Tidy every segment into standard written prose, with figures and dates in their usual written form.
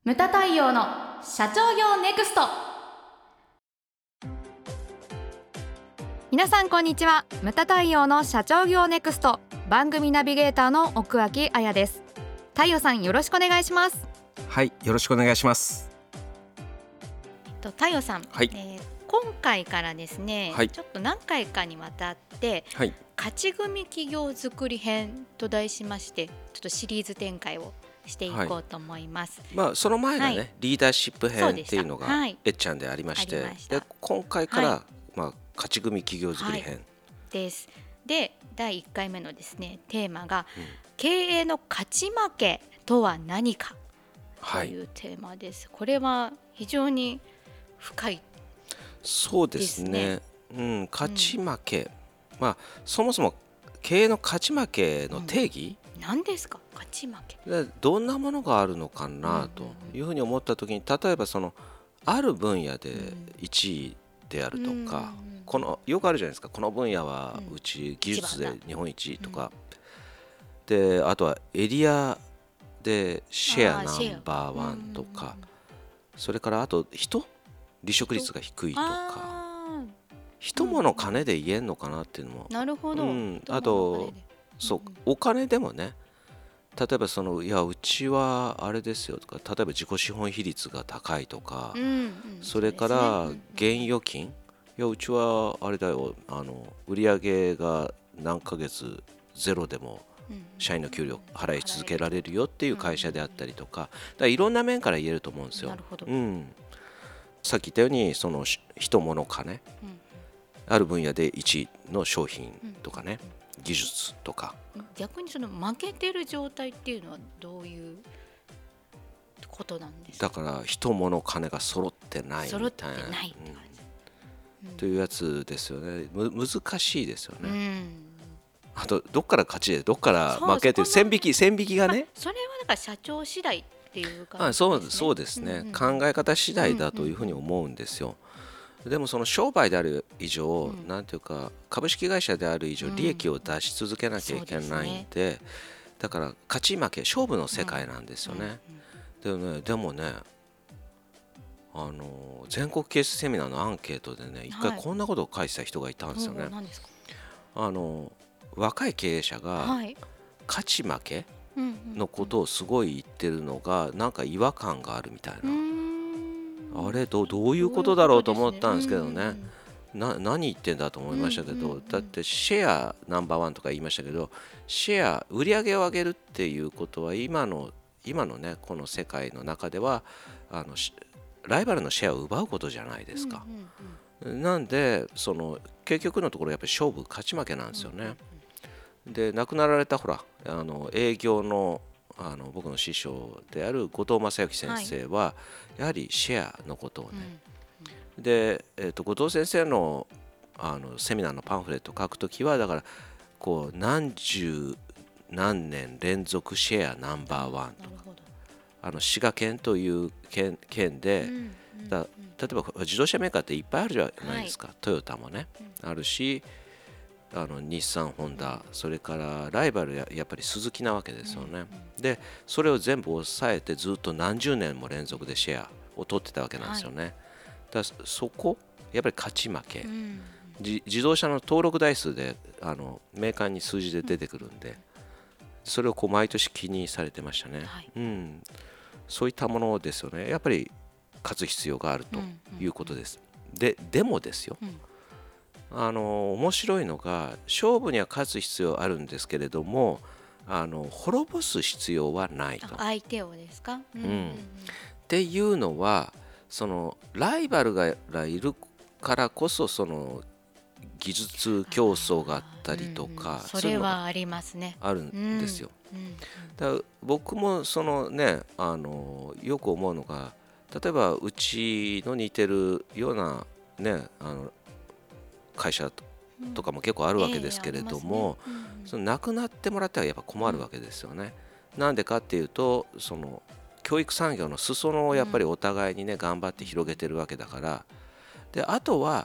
ムタ太陽の社長業ネクスト。皆さんこんにちは。ムタ太陽の社長業ネクスト番組ナビゲーターの奥脇彩です。太陽さん、よろしくお願いします。 はい、よろしくお願いします。 太陽さん、 はい、 今回からですね、 はい、 ちょっと何回かにわたって、 はい、 勝ち組企業づくり編と題しまして、ちょっとシリーズ展開をしていこうと思います。 その前がね、 はい、 リーダーシップ編っていうのがはい、 えっちゃんでありまして、 ありました。 で今回から、 は勝ち組企業づくり編、 です。で、第1回目のですね、テーマが、経営の勝ち負けとは何かというテーマです。これは非常に深いそうですね。勝ち負け、そもそも経営の勝ち負けの定義、 何ですか、勝ち負け。 でどんなものがあるのかなというふうに思ったときに、例えばある分野で1位であるとか、よくあるじゃないですか。この分野はうち技術で日本一とか、であとはエリアでシェアナンバーワンとか、それからあと離職率が低いとか、人物金で言えんのかなっていうのも、 なるほど。 あとお金でもね、例えばいやうちはあれですよとか、例えば自己資本比率が高いとか、それから現預金、いやうちはあれだよ、売上が何ヶ月ゼロでも社員の給料払い続けられるよっていう会社であったりとか、だからいろんな面から言えると思うんですよ。 なるほど。 さっき言ったように人物金、ある分野で1位の商品とかね、技術とか。 逆に負けてる状態っていうのはどういうことなんですか。 だから人物金が揃ってないみたいな、というやつですよね。難しいですよね。あとどっから勝ちでどっから負けという線引きがね、 それはだから社長次第っていうか、 そうですね、考え方次第だというふうに思うんですよ。でも商売である以上、なんていうか株式会社である以上利益を出し続けなきゃいけないんで、だから勝ち負け勝負の世界なんですよね。でもね、全国ケースセミナーのアンケートでね、一回こんなことを書いてた人がいたんですよね。若い経営者が勝ち負けのことをすごい言ってるのがなんか違和感があるみたいな。あれどういうことだろうと思ったんですけどね。何言ってんだと思いましたけど、だってシェアナンバーワンとか言いましたけど、シェア売り上げを上げるっていうことは今のねこの世界の中ではライバルのシェアを奪うことじゃないですか。なんで結局のところやっぱり勝ち負けなんですよね。で亡くなられた営業の僕の師匠である後藤正幸先生は、やはりシェアのことをね、で、後藤先生のセミナーのパンフレットを書くときは、だから何十何年連続シェアナンバーワンとか、滋賀県という県で、例えば自動車メーカーっていっぱいあるじゃないですか。トヨタもね、あるし、日産ホンダ、それからライバルやっぱりスズキなわけですよね。でそれを全部抑えてずっと何十年も連続でシェアを取ってたわけなんですよね。だからやっぱり勝ち負け、自動車の登録台数でメーカーに数字で出てくるんで、それを毎年気にされてましたね。そういったものですよね。やっぱり勝つ必要があるということです。でもですよ、面白いのが、勝負には勝つ必要あるんですけれども、滅ぼす必要はないと。 相手をですか。 っていうのは、ライバルがいるからこそ技術競争があったりとか、 それはありますね。 あるんですよ。だから僕もね、よく思うのが、例えばうちの似てるようなね会社とかも結構あるわけですけれども、なくなってもらってはやっぱ困るわけですよね。なんでかっていうと、教育産業の裾野をやっぱりお互いにね頑張って広げてるわけだから。であとは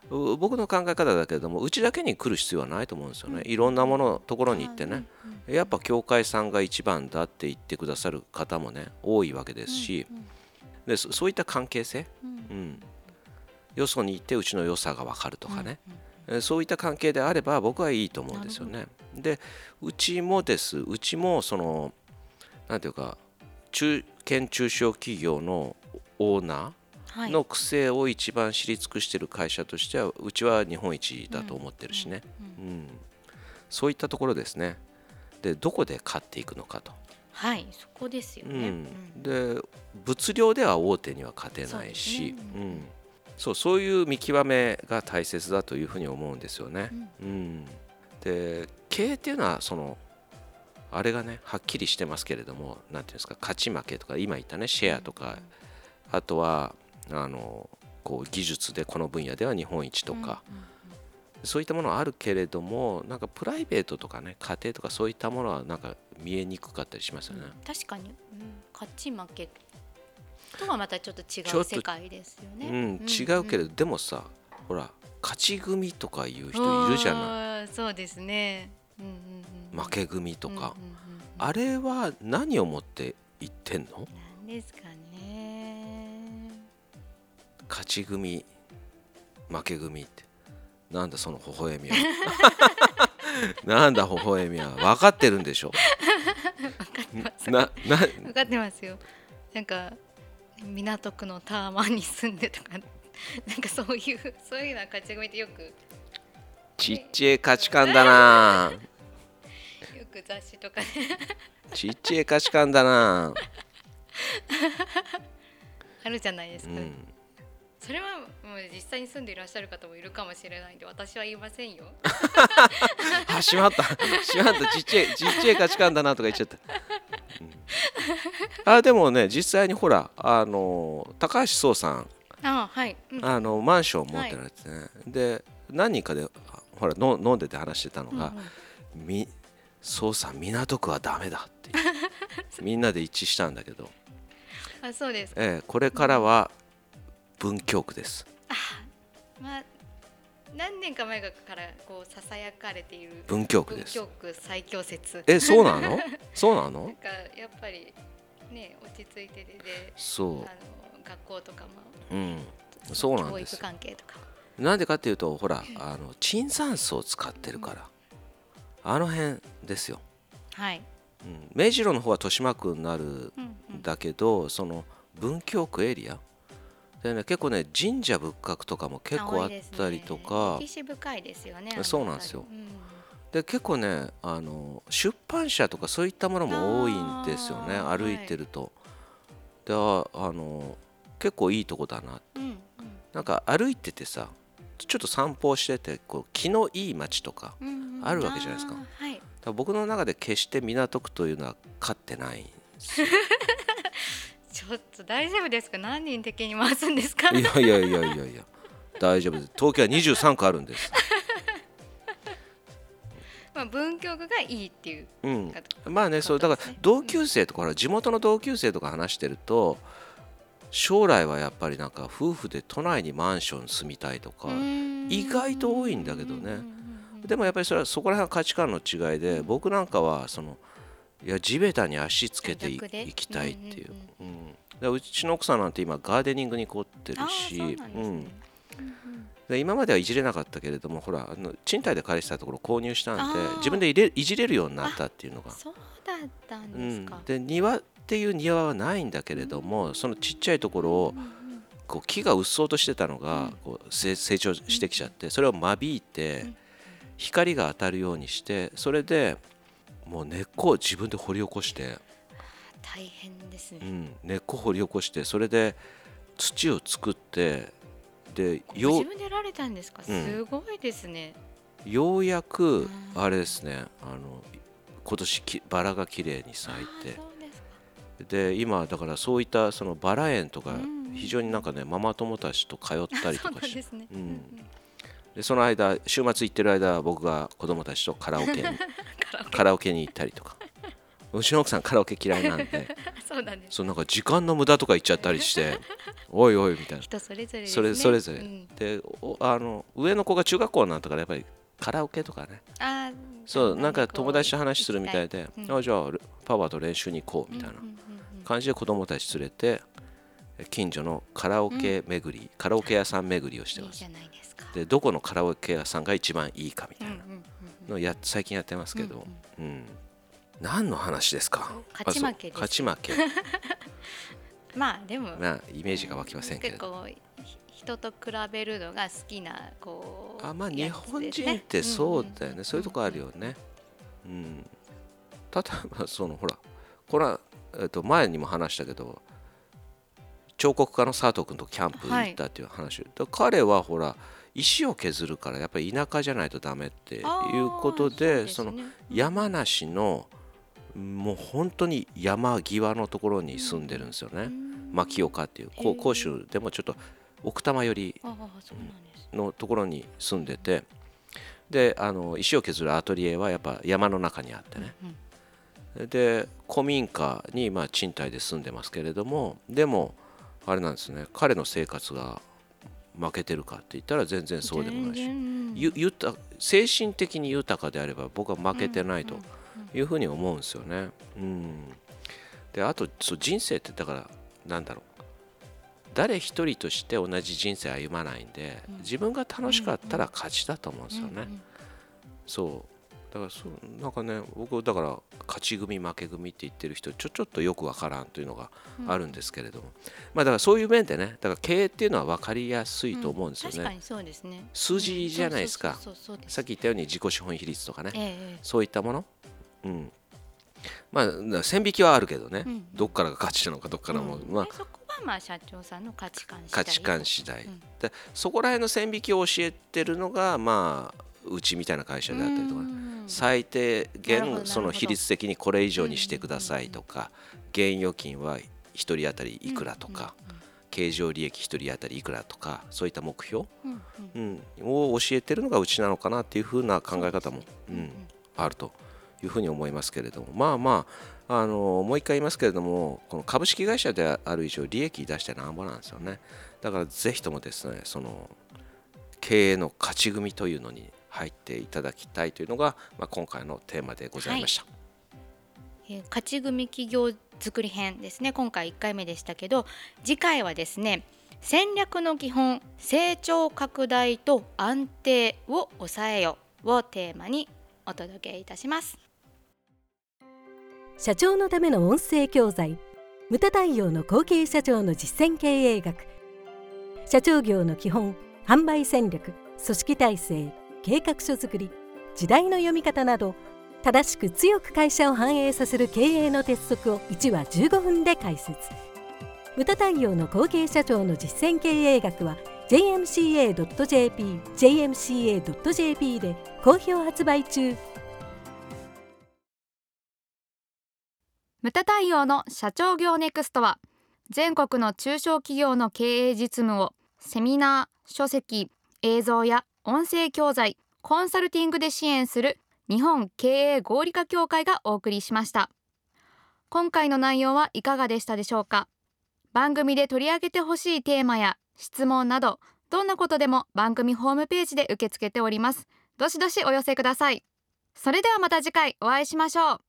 僕の考え方だけれども、うちだけに来る必要はないと思うんですよね。いろんなところに行ってね、やっぱ教会さんが一番だって言ってくださる方もね多いわけですし、でそういった関係性、よそに行ってうちの良さが分かるとかね、そういった関係であれば僕はいいと思うんですよね。でうちもそのなんていうか県中小企業のオーナーの癖を一番知り尽くしている会社としてはうちは日本一だと思ってるしね、そういったところですね。でどこで勝っていくのかと、 そこですよね、 で物量では大手には勝てないし、そういう見極めが大切だというふうに思うんですよね。で経営っていうのはあれがねはっきりしてますけれども、なんていうんですか、勝ち負けとか今言ったねシェアとか、あとはこう技術でこの分野では日本一とか、そういったものはあるけれども、なんかプライベートとかね家庭とかそういったものはなんか見えにくかったりしますよね。 確かに、勝ち負けとはまたちょっと違う世界ですよね。 違うけれど、でもさ、ほら勝ち組とかいう人いるじゃない。 そうですね、 負け組とか、あれは何をもって言ってんの？ 何ですかね。 勝ち組負け組ってなんだその微笑みはなんだ微笑みは。分かってるんでしょ。 分かってますよ。なんか港区のタワマンに住んでとかなんかそういうのは勝ち組ってよくちっちゃい価値観だなよく雑誌とかでちっちゃい価値観だなあるじゃないですか、それはもう実際に住んでいらっしゃる方もいるかもしれないんで私は言いませんよしまったちっちゃい価値観だなとか言っちゃった、でもね実際にほら高橋壮さんマンション持ってられてね、で何人かでほら飲んでて話してたのが、壮さん港区はダメだってみんなで一致したんだけどそうです、 これからは文京区です。 何年か前からこうささやかれている文京区です。 文京区最強説。 そうなの？そうなの？ なんかやっぱりね落ち着いてで、学校とかも、 そうなんです。 教育関係とか。 なんでかっていうとほら椿山荘を使ってるから、あの辺ですよ。目白の方は豊島区になるんだけど、その文京区エリアでね、結構ね神社仏閣とかも結構あったりとか、 歴史深いですよね。 そうなんですよ。で結構ね出版社とかそういったものも多いんですよね、歩いてると。で結構いいとこだな、なんか歩いててさちょっと散歩しててこう気のいい街とかあるわけじゃないですか。だから僕の中で決して港区というのは勝ってないんですよちょっと大丈夫ですか？何人敵に回すんですか？ いや大丈夫です。東京は23区あるんです文京区がいいっていう、 まあね、そうだから同級生とか地元の同級生とか話してると将来はやっぱりなんか夫婦で都内にマンション住みたいとか意外と多いんだけどね。でもやっぱりそこら辺は価値観の違いで、僕なんかはいや地べたに足つけていきたいっていう、うちの奥さんなんて今ガーデニングに凝ってるし、で今まではいじれなかったけれどもほら賃貸で借りてたところ購入したんで自分でいじれるようになったっていうのが。 そうだったんですか。 で庭っていう庭はないんだけれども、そのちっちゃいところをこう木がうっそうとしてたのがこう成長してきちゃって、それを間引いて光が当たるようにして、それでもう根っこを自分で掘り起こして、 大変ですね、 根っこ掘り起こして、それで土を作って、で自分でやられたんですか？すごいですね。 ようやくあれですね、今年バラがきれいに咲いて、で今だからそういったそのバラ園とか非常になんかねママ友たちと通ったりとかして、でその間週末行ってる間僕が子供たちとカラオケに行ったりとかうちの奥さんカラオケ嫌いなんでそうなんです。 そうなんか時間の無駄とか言っちゃったりしておいおいみたいな。 人それぞれですね。 それぞれ、で上の子が中学校なんだからやっぱりカラオケとかね、そうなんか友達と話するみたいで、じゃあパパと練習に行こうみたいな感じで子供たち連れて近所のカラオケ巡り、カラオケ屋さん巡りをしてます。 いいじゃないですか。 でどこのカラオケ屋さんが一番いいかみたいなのを最近やってますけど、何の話ですか？ 勝ち負けです。 勝ち負けまあでもイメージが湧きませんけれど、 結構人と比べるのが好きなこう、 まあ日本人ってそうだよね、そういうとこあるよね。例えばほらこれは、前にも話したけど彫刻家の佐藤君とキャンプ行ったっていう話、彼はほら石を削るからやっぱり田舎じゃないとダメっていうことで、その山梨のもう本当に山際のところに住んでるんですよね。牧岡っていう甲州でもちょっと奥多摩寄りのところに住んでて、で石を削るアトリエはやっぱ山の中にあってね、で古民家に賃貸で住んでますけれども、でもあれなんですね、彼の生活が負けてるかって言ったら全然そうでもないし、精神的に豊かであれば僕は負けてないというふうに思うんですよね。であと人生ってだからなんだろう、誰一人として同じ人生歩まないんで、自分が楽しかったら勝ちだと思うんですよね。そうだからなんかね、僕だから勝ち組負け組って言ってる人ちょっとよくわからんというのがあるんですけれども、だからそういう面でね、だから経営っていうのは分かりやすいと思うんですよね。 確かにそうですね。 数字じゃないですか。さっき言ったように自己資本比率とかね、そういったもの、線引きはあるけどね、どっからが勝ちなのかどっからも、 そこは社長さんの価値観次第、 でそこら辺の線引きを教えてるのがうちみたいな会社であったりとか、最低限その比率的にこれ以上にしてくださいとか、現預金は1人当たりいくらとか、経常利益1人当たりいくらとか、そういった目標、を教えてるのがうちなのかなっていうふうな考え方も、あるというふうに思いますけれども、もう一回言いますけれども、この株式会社である以上利益出してなんぼなんですよね。だからぜひともですね、その経営の勝ち組というのに入っていただきたいというのが、今回のテーマでございました。 勝ち組企業づくり編ですね。今回1回目でしたけど、次回はですね、戦略の基本、成長拡大と安定を抑えよをテーマにお届けいたします。 社長のための音声教材、ムタ太陽の後継社長の実践経営学。社長業の基本、販売戦略、組織体制、計画書作り、時代の読み方など、正しく強く会社を繁栄させる経営の鉄則を1話15分で解説。ムタ太陽の後継社長の実践経営学は jmca.jp で好評発売中。 ムタ太陽の社長業ネクストは、全国の中小企業の経営実務をセミナー、書籍、映像や音声教材、コンサルティングで支援する日本経営合理化協会がお送りしました。今回の内容はいかがでしたでしょうか。番組で取り上げてほしいテーマや質問など、どんなことでも番組ホームページで受け付けております。どしどしお寄せください。それではまた次回お会いしましょう。